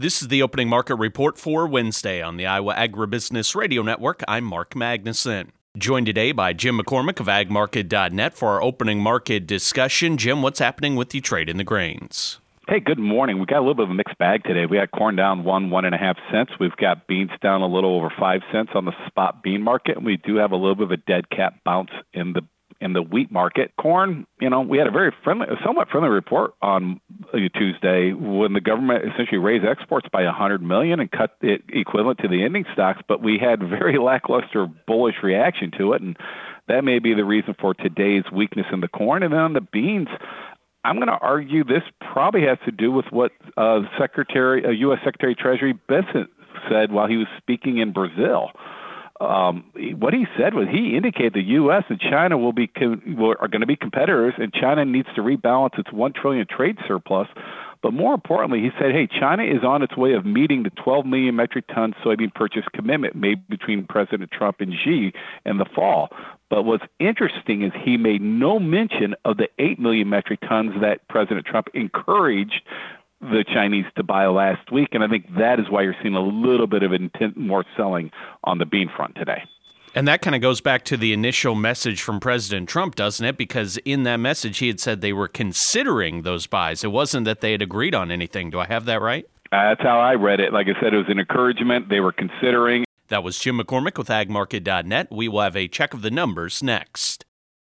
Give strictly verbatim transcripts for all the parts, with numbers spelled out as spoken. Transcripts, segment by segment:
This is the opening market report for Wednesday on the Iowa Agribusiness Radio Network. I'm Mark Magnuson. Joined today by Jim McCormick of ag market dot net for our opening market discussion. Jim, what's happening with the trade in the grains? Hey, good morning. We got a little bit of a mixed bag today. We got corn down one, one and a half cents. We've got beans down a little over five cents on the spot bean market. And we do have a little bit of a dead cat bounce in the in the wheat market. Corn, you know, we had a very friendly, a somewhat friendly report on Tuesday when the government essentially raised exports by one hundred million dollars and cut it equivalent to the ending stocks, but we had very lackluster bullish reaction to it, and that may be the reason for today's weakness in the corn. And then on the beans, I'm going to argue this probably has to do with what uh, Secretary, uh, U S Secretary of Treasury Bessent said while he was speaking in Brazil. Um, what he said was he indicated the U S and China will be will, are going to be competitors, and China needs to rebalance its one trillion dollars trade surplus. But more importantly, he said, hey, China is on its way of meeting the twelve million metric ton soybean purchase commitment made between President Trump and Xi in the fall. But what's interesting is he made no mention of the eight million metric tons that President Trump encouraged the Chinese to buy last week. And I think that is why you're seeing a little bit of intent, more selling on the bean front today. And that kind of goes back to the initial message from President Trump, doesn't it? Because in that message, he had said they were considering those buys. It wasn't that they had agreed on anything. Do I have that right? Uh, that's how I read it. Like I said, it was an encouragement. They were considering. That was Jim McCormick with ag market dot net. We will have a check of the numbers next.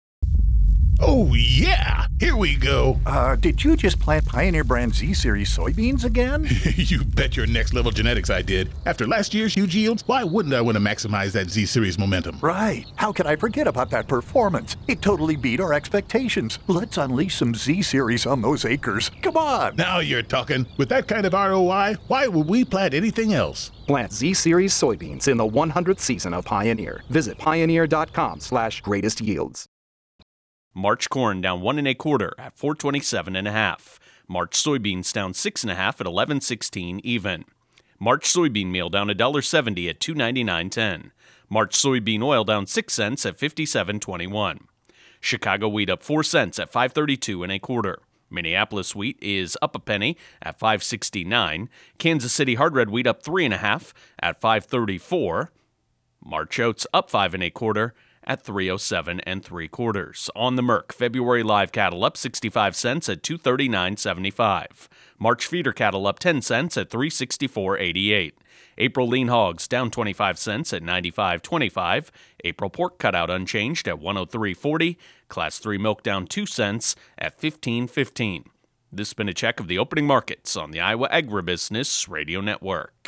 Oh, yeah! Here we go! Uh, did you just plant Pioneer Brand Z-Series soybeans again? You bet your next level genetics I did. After last year's huge yields, why wouldn't I want to maximize that Z-Series momentum? Right. How could I forget about that performance? It totally beat our expectations. Let's unleash some Z-Series on those acres. Come on! Now you're talking. With that kind of R O I, why would we plant anything else? Plant Z-Series soybeans in the one hundredth season of Pioneer. Visit pioneer.com slash greatest yields. March corn down one and a quarter at four twenty-seven and a half. March soybeans down six and a half at eleven sixteen even. March soybean meal down a dollar seventy at two ninety-nine ten. March soybean oil down six cents at fifty-seven twenty-one. Chicago wheat up four cents at five thirty-two and a quarter. Minneapolis wheat is up a penny at five sixty-nine. Kansas City hard red wheat up three and a half at five thirty-four. March oats up five and a quarter at three oh seven and three quarters. On the Merc, February live cattle up sixty-five cents at two thirty-nine seventy-five. March feeder cattle up ten cents at three sixty-four eighty-eight. April lean hogs down twenty-five cents at ninety-five twenty-five. April pork cutout unchanged at one oh three forty. Class three milk down two cents at fifteen fifteen. This has been a check of the opening markets on the Iowa Agribusiness Radio Network.